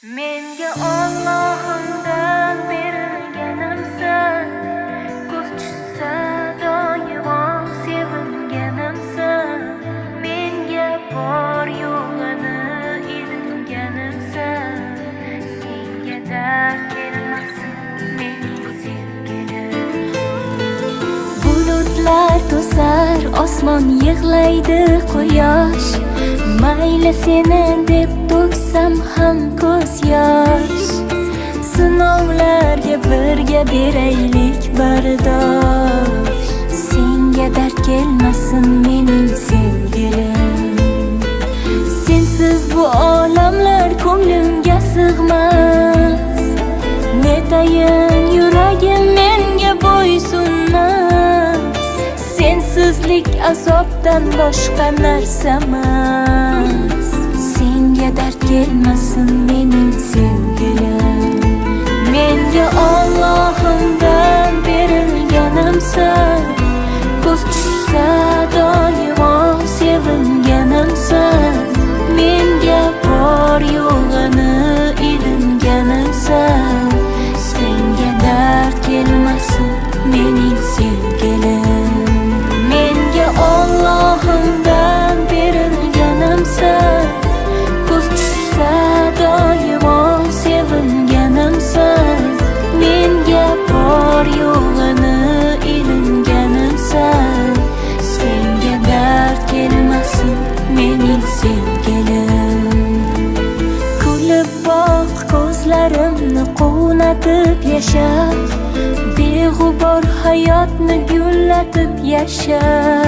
Menga Allohimdan berilganimsan, ko'z tushsa doimo sevinganimsan. Menga bor yo'g'ini ilganimsan, senga dard kelmasin mening sevgilim. Bulutlar to'sar, osmon yig'laydi quyosh, mayli seni deb to'ksam ham ko'z yosh. Sinovlarga birga beraylik bardosh, senga dard kelmasin mening sevgilim. Sensiz bu olamlar ko'nglimga sig'mas, netayin yuragim menga bo'ysunmas. Sensizlik azobdan boshqa narsamas, senga dard kelmasin mening sevgilim. Menga Allohimdan berilganimsan, ko'z tushsa doimo sevinganimsan. Menga bor yo'g'ini ilinganimsan, senga dard kelmasin mening sevgilim. Menga Allohimdan berilganimsan, ko'z tushsa doimo sevinganimsan. Menga bor yo'g'ini ilinganimsan, senga dard kelmasin mening sevgilim. Kulib boq ko'zlarimni quvnatib yasha, beg'ubor hayotni gullatib yasha.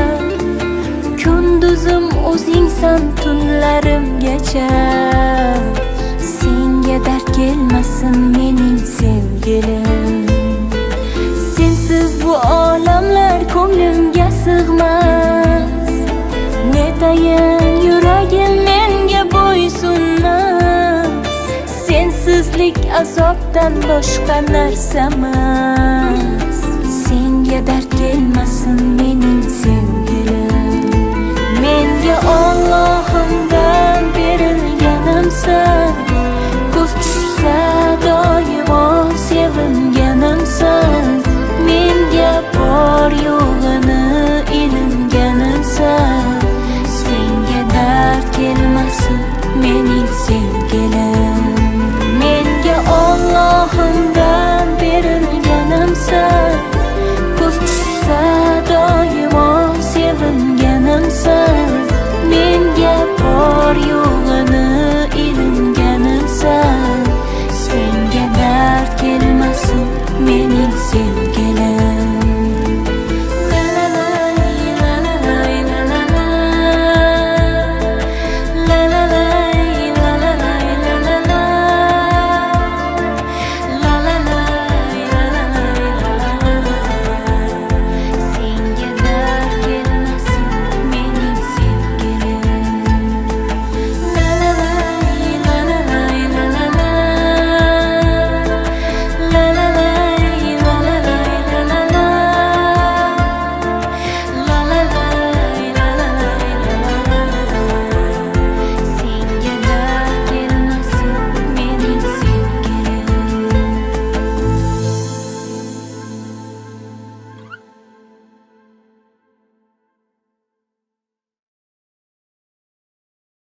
Kunduzim o'zingsan tunlarimgacha, senga dard kelmasin mening sevgilim. Sensiz bu olamlar ko'nglimga sig'mas, netayin yuragim menga bo'ysunmas. Sensizlik azobdan boshqa narsamas, senga dard kelmasin mening sevgilim. Menga Allohimdan